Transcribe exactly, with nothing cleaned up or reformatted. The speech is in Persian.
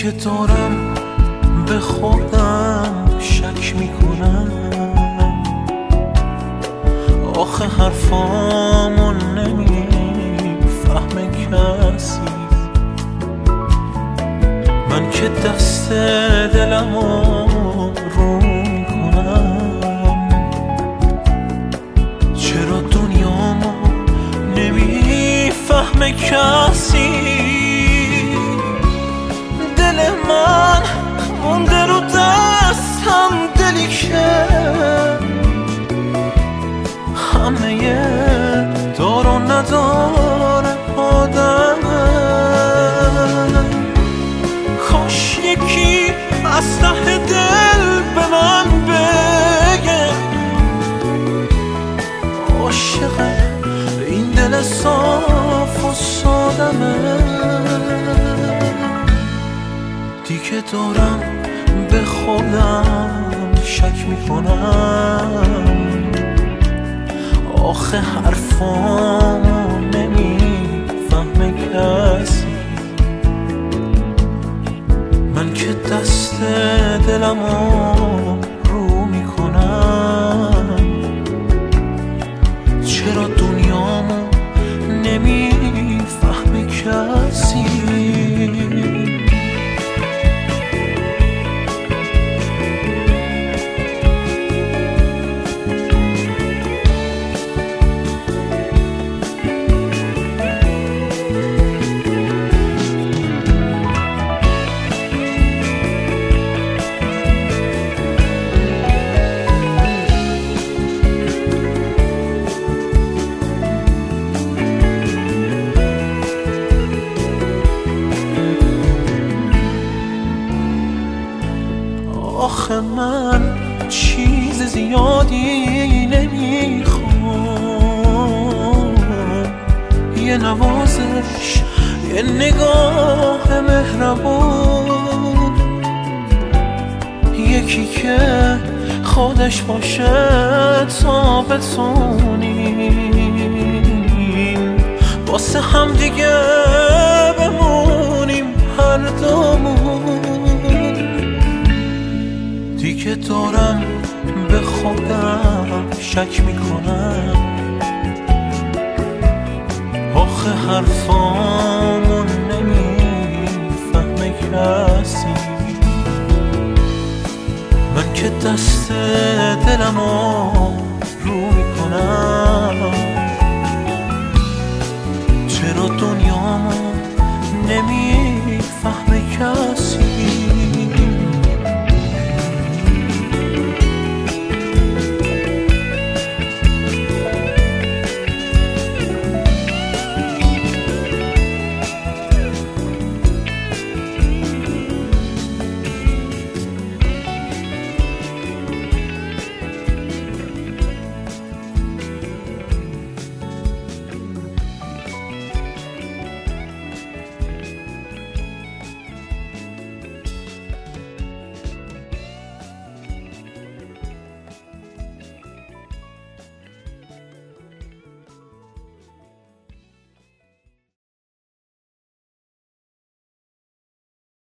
دیگه دارم به خودم شک میکنم، آخه حرفامو نمیفهمه کسی. من که دست دلمو رو میکنم، چرا دنیامو نمیفهمه کسی. دل من مونده رو دستم، دلی که همه دار و ندار آدمه. کاش یکی از ته دل به من بگه عاشق این دل صاف و سادمه. دیگه دارم به خودم شک میکنم، آخه حرفامو نمیفهمه کسی. من که دست دلمو رو میکنم، چرا دنیامو نمیفهمه کسی. آخه من چیز زیادی نمیخوام، یه نوازش، یه نگاه مهربون، یکی که خودش باشه تا بتونیم واسه هم دیگه بمونیم هر دومون. دیگه دارم به خودم شک میکنم، آخه حرفامو نمیفهمه کسی. من که دست دلمو رو میکنم،